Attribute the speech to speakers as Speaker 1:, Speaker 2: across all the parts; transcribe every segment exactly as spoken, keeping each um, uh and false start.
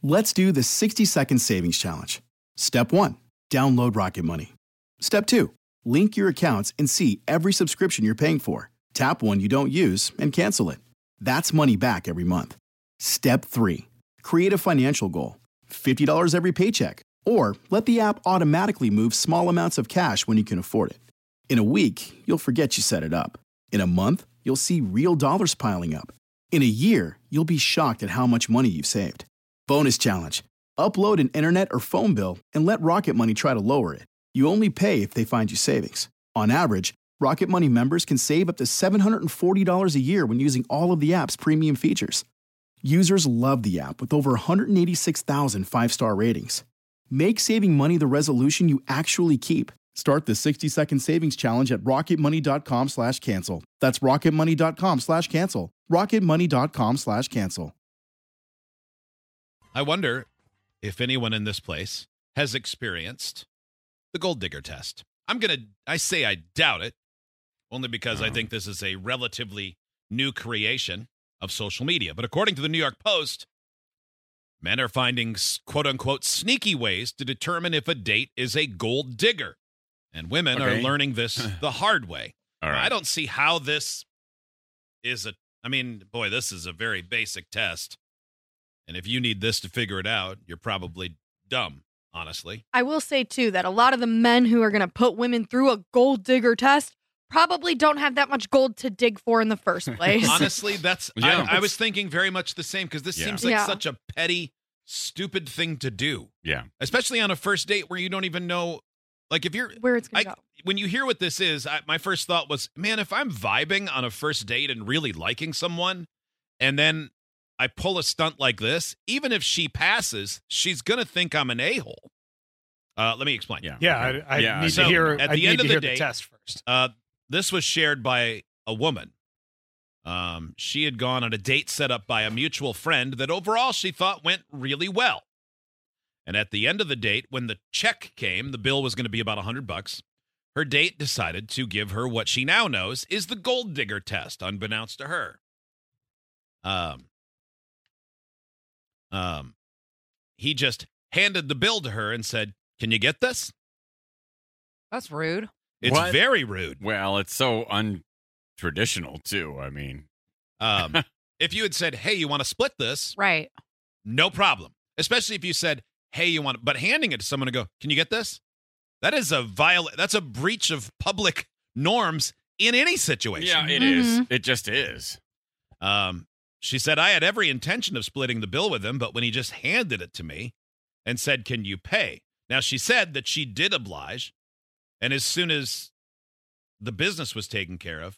Speaker 1: Let's do the sixty second savings challenge. Step one, download Rocket Money. Step two, link your accounts and see every subscription you're paying for. Tap one you don't use and cancel it. That's money back every month. Step three, create a financial goal. fifty dollars every paycheck. Or let the app automatically move small amounts of cash when you can afford it. In a week, you'll forget you set it up. In a month, you'll see real dollars piling up. In a year, you'll be shocked at how much money you've saved. Bonus challenge. Upload an internet or phone bill and let Rocket Money try to lower it. You only pay if they find you savings. On average, Rocket Money members can save up to seven hundred forty dollars a year when using all of the app's premium features. Users love the app with over one hundred eighty-six thousand five-star ratings. Make saving money the resolution you actually keep. Start the sixty second savings challenge at rocketmoney.com slash cancel. That's rocketmoney.com slash cancel. rocketmoney.com slash cancel.
Speaker 2: I wonder if anyone in this place has experienced the gold digger test. I'm going to, I say I doubt it, only because I think this is a relatively new creation of social media. But according to the New York Post, men are finding quote-unquote sneaky ways to determine if a date is a gold digger. And women okay. are learning this the hard way. All right. I don't see how this is a, I mean, boy, this is a very basic test. And if you need this to figure it out, you're probably dumb, honestly.
Speaker 3: I will say, too, that a lot of the men who are going to put women through a gold digger test probably don't have that much gold to dig for in the first place.
Speaker 2: Honestly, that's yeah, I, I was thinking very much the same, because this yeah. seems like
Speaker 3: yeah.
Speaker 2: such a petty, stupid thing to do.
Speaker 4: Yeah.
Speaker 2: Especially on a first date where you don't even know, like if you're
Speaker 3: where it's going to go.
Speaker 2: When you hear what this is, I, my first thought was, man, if I'm vibing on a first date and really liking someone, and then I pull a stunt like this, even if she passes, she's going to think I'm an a-hole. Uh, let me explain.
Speaker 5: Yeah, yeah okay. I, I yeah. need
Speaker 2: so
Speaker 5: to hear,
Speaker 2: at
Speaker 5: I
Speaker 2: the end of the,
Speaker 5: the
Speaker 2: day,
Speaker 5: test first.
Speaker 2: Uh, this was shared by a woman. Um, she had gone on a date set up by a mutual friend that overall she thought went really well. And at the end of the date, when the check came, the bill was going to be about a hundred bucks. Her date decided to give her what she now knows is the gold digger test, unbeknownst to her. Um, um, he just handed the bill to her and said, "Can you get this?"
Speaker 6: That's rude.
Speaker 2: It's what? Very rude.
Speaker 4: Well, it's so untraditional, too. I mean,
Speaker 2: um, if you had said, "Hey, you want to split this?"
Speaker 6: Right.
Speaker 2: No problem. Especially if you said, "Hey, you want," but handing it to someone to go, "Can you get this?" That is a viol- That's a breach of public norms in any situation.
Speaker 4: Yeah, it
Speaker 3: mm-hmm.
Speaker 4: is. It just is.
Speaker 2: Um, she said, "I had every intention of splitting the bill with him, but when he just handed it to me and said, 'Can you pay?'" Now, she said that she did oblige. And as soon as the business was taken care of,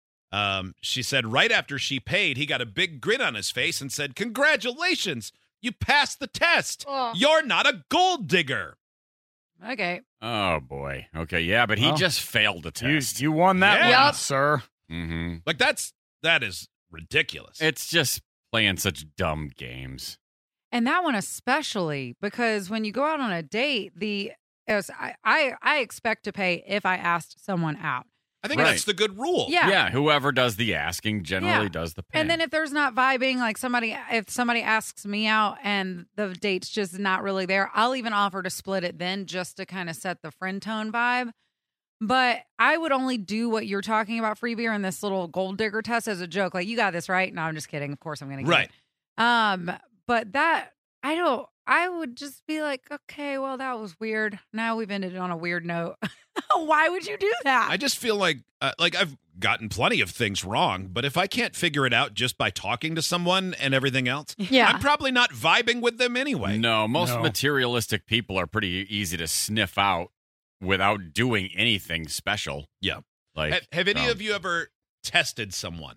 Speaker 2: um, she said right after she paid, he got a big grin on his face and said, "Congratulations, you passed the test.
Speaker 3: Oh.
Speaker 2: You're not a gold digger."
Speaker 6: Okay.
Speaker 4: Oh, boy. Okay, yeah, but he
Speaker 5: well,
Speaker 4: just failed the test.
Speaker 5: You, you won that
Speaker 2: yeah.
Speaker 5: one, sir.
Speaker 4: Mm-hmm.
Speaker 2: Like, that's, that is ridiculous.
Speaker 4: It's just playing such dumb games.
Speaker 6: And that one especially, because when you go out on a date, the as I, I, I expect to pay if I asked someone out.
Speaker 2: I think
Speaker 4: right.
Speaker 2: that's the good rule.
Speaker 6: Yeah.
Speaker 4: Yeah, whoever does the asking generally
Speaker 6: yeah.
Speaker 4: does the paying.
Speaker 6: And then if there's not vibing, like somebody, if somebody asks me out and the date's just not really there, I'll even offer to split it then just to kind of set the friend tone vibe. But I would only do what you're talking about, free beer, and this little gold digger test as a joke. Like, you got this, right? No, I'm just kidding. Of course I'm going to get
Speaker 2: Right.
Speaker 6: it. Um, but that, I don't, I would just be like, okay, well, that was weird. Now we've ended it on a weird note. Why would you do that?
Speaker 2: I just feel like, uh, like I've gotten plenty of things wrong, but if I can't figure it out just by talking to someone and everything else,
Speaker 3: yeah.
Speaker 2: I'm probably not vibing with them anyway.
Speaker 4: No, most
Speaker 5: No.
Speaker 4: materialistic people are pretty easy to sniff out without doing anything special.
Speaker 2: Yeah.
Speaker 4: Like,
Speaker 2: have, have any
Speaker 4: um,
Speaker 2: of you ever tested someone?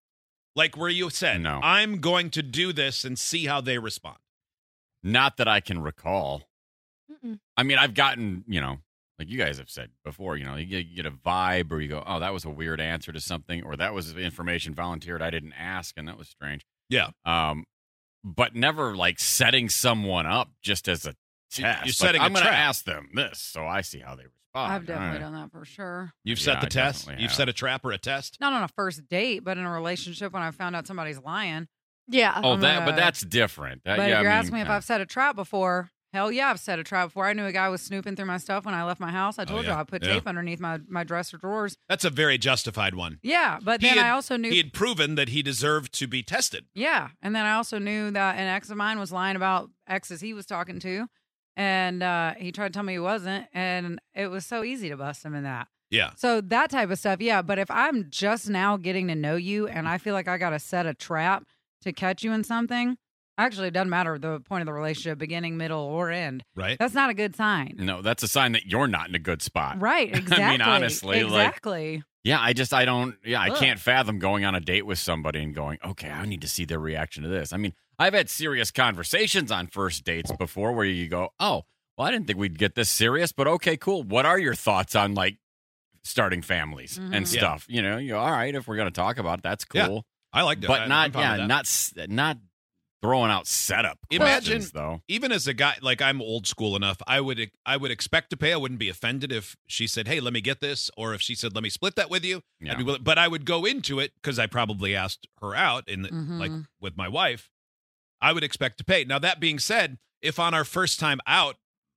Speaker 2: Like where you said,
Speaker 4: No.
Speaker 2: I'm going to do this and see how they respond.
Speaker 4: Not that I can recall.
Speaker 3: Mm-mm.
Speaker 4: I mean, I've gotten, you know, like you guys have said before, you know, you get, you get a vibe or you go, oh, that was a weird answer to something, or that was information volunteered I didn't ask, and that was strange.
Speaker 2: Yeah.
Speaker 4: Um, but never like setting someone up just as a
Speaker 2: You-
Speaker 4: test.
Speaker 2: you're
Speaker 4: Like,
Speaker 2: setting a
Speaker 4: I'm going to
Speaker 2: trap.
Speaker 4: ask them this, so I see how they respond.
Speaker 6: I've definitely
Speaker 4: All right.
Speaker 6: done that for sure.
Speaker 2: You've
Speaker 4: Yeah,
Speaker 2: set the
Speaker 4: I
Speaker 2: test.
Speaker 4: definitely
Speaker 2: You've
Speaker 4: have.
Speaker 2: set a trap or a test.
Speaker 6: Not on a first date, but in a relationship when I found out somebody's lying.
Speaker 3: Yeah.
Speaker 4: Oh,
Speaker 6: I'm
Speaker 4: that,
Speaker 6: gonna-
Speaker 4: but that's different. That-
Speaker 6: But
Speaker 4: yeah,
Speaker 6: if you're
Speaker 4: I
Speaker 6: asking me
Speaker 4: mean,
Speaker 6: if
Speaker 4: uh,
Speaker 6: I've set a trap before, hell yeah, I've set a trap before. I knew a guy was snooping through my stuff when I left my house. I told
Speaker 2: yeah.
Speaker 6: you I put
Speaker 2: Yeah.
Speaker 6: tape underneath my, my dresser drawers.
Speaker 2: That's a very justified one.
Speaker 6: Yeah, but
Speaker 2: He
Speaker 6: then
Speaker 2: had-
Speaker 6: I also knew.
Speaker 2: He had proven that he deserved to be tested.
Speaker 6: Yeah, and then I also knew that an ex of mine was lying about exes he was talking to, and uh, he tried to tell me he wasn't, and it was so easy to bust him in that.
Speaker 2: Yeah.
Speaker 6: So that type of stuff, yeah. But if I'm just now getting to know you and I feel like I got to set a trap to catch you in something, actually, it doesn't matter the point of the relationship, beginning, middle, or end.
Speaker 2: Right.
Speaker 6: That's not a good sign.
Speaker 4: no, that's a sign that you're not in a good spot.
Speaker 6: Right, exactly.
Speaker 4: honestly, like-
Speaker 6: exactly.
Speaker 4: Yeah, I just I don't yeah, I
Speaker 6: Ugh.
Speaker 4: can't fathom going on a date with somebody and going, "Okay, I need to see their reaction to this." I mean, I've had serious conversations on first dates before where you go, "Oh, well, I didn't think we'd get this serious, but okay, cool. What are your thoughts on like starting families
Speaker 6: Mhm.
Speaker 4: and
Speaker 2: Yeah.
Speaker 4: stuff?" You know, you go, "All right, if we're going to talk about it, that's
Speaker 2: Yeah.
Speaker 4: cool."
Speaker 2: I liked it.
Speaker 4: But
Speaker 2: I-
Speaker 4: not
Speaker 2: I'm fine
Speaker 4: yeah,
Speaker 2: with that.
Speaker 4: not s- not throwing out setup
Speaker 2: Imagine-
Speaker 4: questions though.
Speaker 2: Even as a guy, like I'm old school enough, I would I would expect to pay. I wouldn't be offended if she said, "Hey, let me get this," or if she said, "Let me split that with you."
Speaker 4: Yeah.
Speaker 2: I'd be willing, but I would go into it because I probably asked her out in the,
Speaker 6: Mhm.
Speaker 2: like with my wife. I would expect to pay. Now that being said, if on our first time out,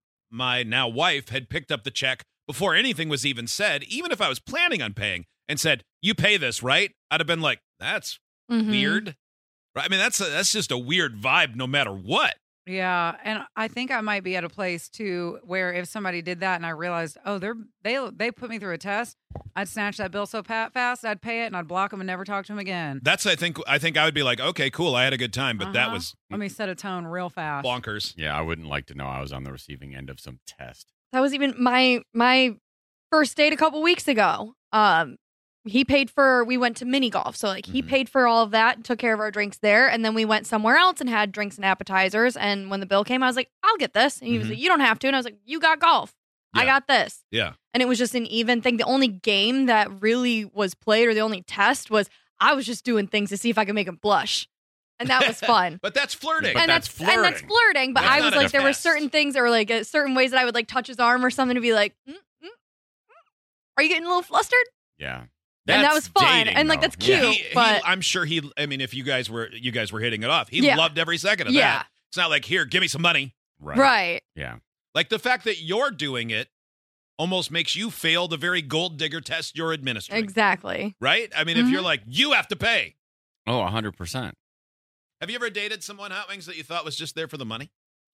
Speaker 2: my now wife had picked up the check before anything was even said, even if I was planning on paying, and said, "You pay this, right?" I'd have been like, "That's
Speaker 3: Mhm.
Speaker 2: weird." Right? I mean, that's a, that's just a weird vibe, no matter what.
Speaker 6: Yeah, and I think I might be at a place too where if somebody did that and I realized, oh, they're they they put me through a test, I'd snatch that bill so pa- fast, I'd pay it and I'd block them and never talk to them again.
Speaker 2: That's I think I think I would be like, okay, cool, I had a good time, but that
Speaker 6: Uh-huh.
Speaker 2: was
Speaker 6: Let me set a tone real fast.
Speaker 2: bonkers.
Speaker 4: Yeah, I wouldn't like to know I was on the receiving end of some test.
Speaker 3: That was even my my first date a couple weeks ago. Um, he paid for. We went to mini golf, so like he
Speaker 2: Mhm.
Speaker 3: paid for all of that, and took care of our drinks there, and then we went somewhere else and had drinks and appetizers. And when the bill came, I was like, "I'll get this," and he was
Speaker 2: Mhm.
Speaker 3: like, "You don't have to," and I was like, "You got golf, I
Speaker 2: Yeah.
Speaker 3: got this."
Speaker 2: Yeah.
Speaker 3: And it was just an even thing. The only game that really was played, or the only test, was I was just doing things to see if I could make him blush, and that was fun.
Speaker 2: But that's flirting.
Speaker 4: But
Speaker 3: and
Speaker 4: that's
Speaker 3: that's, and that's
Speaker 4: flirting.
Speaker 3: flirting. But
Speaker 2: That's
Speaker 3: I
Speaker 2: not
Speaker 3: was
Speaker 2: a
Speaker 3: like, there were
Speaker 2: test.
Speaker 3: certain things that were like uh, certain ways that I would like touch his arm or something to be like, mm, mm, mm. "Are you getting a little flustered?"
Speaker 4: Yeah.
Speaker 3: And that
Speaker 4: That's
Speaker 3: was fun,
Speaker 4: dating,
Speaker 3: and, like,
Speaker 4: though.
Speaker 3: that's
Speaker 4: Yeah.
Speaker 3: cute.
Speaker 2: He- he-
Speaker 3: but-
Speaker 2: I'm sure he. I mean, if you guys were you guys were hitting it off, he
Speaker 3: Yeah.
Speaker 2: loved every second of
Speaker 3: Yeah.
Speaker 2: that. It's not like, here, give me some money.
Speaker 4: Right.
Speaker 3: Right.
Speaker 4: Yeah.
Speaker 2: Like the fact that you're doing it almost makes you fail the very gold digger test you're administering.
Speaker 3: Exactly.
Speaker 2: Right? I mean, if
Speaker 3: Mhm.
Speaker 2: you're like, you have to pay.
Speaker 4: Oh, one hundred percent.
Speaker 2: Have you ever dated someone, Hot Wings, that you thought was just there for the money?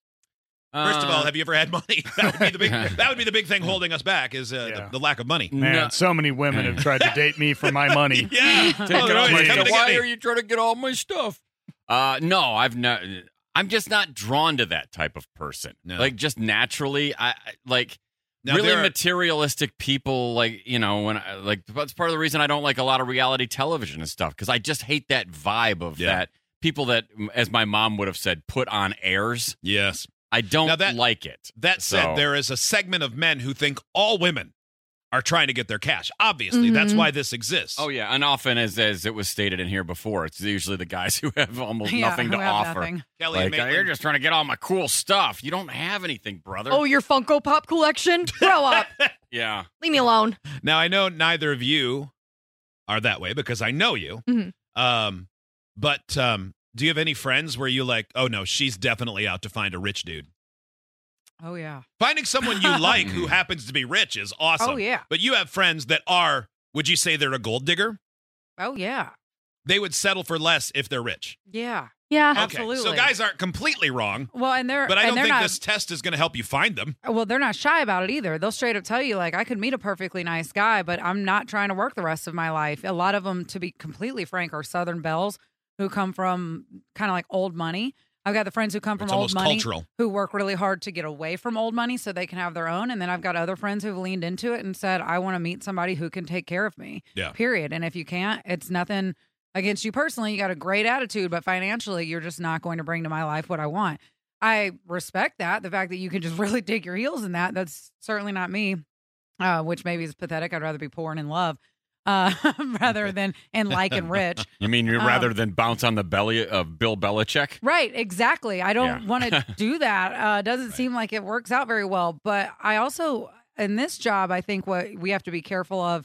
Speaker 2: First of all, have you ever had money? That would be the big. that would be the big thing holding us back is uh,
Speaker 5: Yeah.
Speaker 2: the, the lack of money.
Speaker 5: Man,
Speaker 4: No.
Speaker 5: so many women have tried to date me for my money.
Speaker 2: Yeah,
Speaker 6: Take
Speaker 2: Oh,
Speaker 5: it all
Speaker 2: he's
Speaker 5: my
Speaker 2: coming
Speaker 5: stuff.
Speaker 2: to
Speaker 4: Why
Speaker 2: get
Speaker 4: are
Speaker 2: me.
Speaker 4: you trying to get all my stuff? Uh, no, I've not. I'm just not drawn to that type of person.
Speaker 2: No.
Speaker 4: Like, just naturally, I I- like
Speaker 2: Now,
Speaker 4: really
Speaker 2: there are-
Speaker 4: materialistic people. Like, you know, when I, like that's part of the reason I don't like a lot of reality television and stuff because I just hate that vibe of
Speaker 2: Yeah.
Speaker 4: that people that, as my mom would have said, put on airs.
Speaker 2: Yes.
Speaker 4: I don't
Speaker 2: Now that-
Speaker 4: like it.
Speaker 2: That said,
Speaker 4: So-
Speaker 2: there is a segment of men who think all women are trying to get their cash. Obviously, that's
Speaker 3: Mhm.
Speaker 2: why this exists.
Speaker 4: Oh yeah, and often as as it was stated in here before, it's usually the guys who have almost
Speaker 6: Yeah,
Speaker 4: nothing
Speaker 6: who
Speaker 4: to
Speaker 6: have
Speaker 4: offer.
Speaker 6: nothing.
Speaker 2: Kelly
Speaker 4: Like,
Speaker 2: and
Speaker 4: uh,
Speaker 2: Maitland,
Speaker 4: you're just trying to get all my cool stuff. You don't have anything, brother.
Speaker 3: Oh, your Funko Pop collection? Grow up.
Speaker 4: yeah.
Speaker 3: Leave me alone.
Speaker 2: Now I know neither of you are that way because I know you.
Speaker 3: Mhm.
Speaker 2: Um, but um, do you have any friends where you like, oh no, she's definitely out to find a rich dude?
Speaker 6: Oh yeah.
Speaker 2: Finding someone you like who happens to be rich is awesome.
Speaker 6: Oh yeah.
Speaker 2: But you have friends that are, would you say they're a gold digger?
Speaker 6: Oh yeah.
Speaker 2: They would settle for less if they're rich.
Speaker 6: Yeah.
Speaker 3: Yeah.
Speaker 2: Okay,
Speaker 6: Absolutely.
Speaker 2: so guys aren't completely wrong,
Speaker 6: Well, and they're
Speaker 2: but I
Speaker 6: and
Speaker 2: don't
Speaker 6: they're
Speaker 2: think
Speaker 6: not,
Speaker 2: this test is going to help you find them.
Speaker 6: Well, they're not shy about it either. They'll straight up tell you, like, I could meet a perfectly nice guy, but I'm not trying to work the rest of my life. A lot of them, to be completely frank, are Southern belles who come from kind of like old money. I've got the friends who come from
Speaker 2: It's
Speaker 6: old
Speaker 2: almost
Speaker 6: money
Speaker 2: cultural.
Speaker 6: who work really hard to get away from old money so they can have their own. And then I've got other friends who've leaned into it and said, I want to meet somebody who can take care of me.
Speaker 2: Yeah.
Speaker 6: Period. And if you can't, it's nothing against you personally. You got a great attitude, but financially, you're just not going to bring to my life what I want. I respect that. The fact that you can just really dig your heels in that, that's certainly not me, uh, which maybe is pathetic. I'd rather be poor and in love uh, rather than in like and rich.
Speaker 4: You mean you
Speaker 6: Um,
Speaker 4: rather than bounce on the belly of Bill Belichick?
Speaker 6: Right, exactly. I don't
Speaker 4: Yeah.
Speaker 6: want to do that. Uh, doesn't
Speaker 2: Right.
Speaker 6: seem like it works out very well. But I also, in this job, I think what we have to be careful of,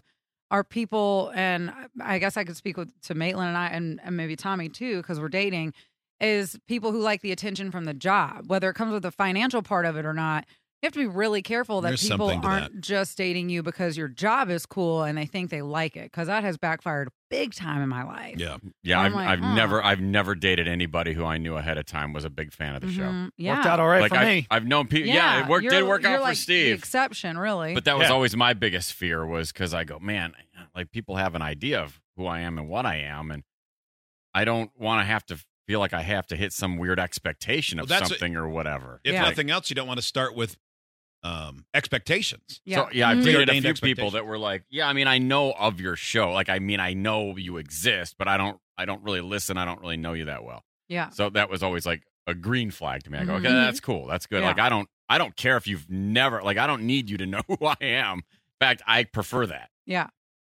Speaker 6: are people, and I guess I could speak with to Maitland and I, and, and maybe Tommy too, because we're dating, is people who like the attention from the job, whether it comes with the financial part of it or not. You have to be really careful that
Speaker 2: There's
Speaker 6: people
Speaker 2: something to
Speaker 6: aren't
Speaker 2: that.
Speaker 6: just dating you because your job is cool and they think they like it, because that has backfired big time in my life.
Speaker 2: Yeah.
Speaker 4: Yeah,
Speaker 6: I'm
Speaker 4: I've,
Speaker 6: like,
Speaker 4: I've
Speaker 6: huh.
Speaker 4: never I've never dated anybody who I knew ahead of time was a big fan of the show.
Speaker 6: Mhm. Yeah.
Speaker 5: Worked out all right
Speaker 4: Like
Speaker 5: for
Speaker 4: I,
Speaker 5: me.
Speaker 4: I've known people. Yeah, it worked.
Speaker 6: you're-
Speaker 4: Did work
Speaker 6: you're
Speaker 4: out
Speaker 6: like
Speaker 4: for Steve.
Speaker 6: The exception, really.
Speaker 4: But that was
Speaker 5: Yeah.
Speaker 4: always my biggest fear, was because I go, man, like people have an idea of who I am and what I am, and I don't want to have to feel like I have to hit some weird expectation of
Speaker 2: Well, that's
Speaker 4: something or whatever.
Speaker 2: If
Speaker 6: Yeah.
Speaker 2: nothing else, you don't want to start with um, expectations.
Speaker 6: yeah.
Speaker 4: So yeah, I've
Speaker 6: Mhm.
Speaker 4: dated a
Speaker 2: Preordained
Speaker 4: few people
Speaker 2: expectations.
Speaker 4: that were like, yeah, I mean, I know of your show. Like, I mean, I know you exist, but I don't, I don't really listen. I don't really know you that well.
Speaker 6: Yeah.
Speaker 4: So that was always like a green flag to me. I go, okay,
Speaker 6: Mhm.
Speaker 4: that's cool. That's good.
Speaker 6: Yeah.
Speaker 4: Like, I don't, I don't care if you've never, like, I don't need you to know who I am. In fact, I prefer that.
Speaker 6: Yeah.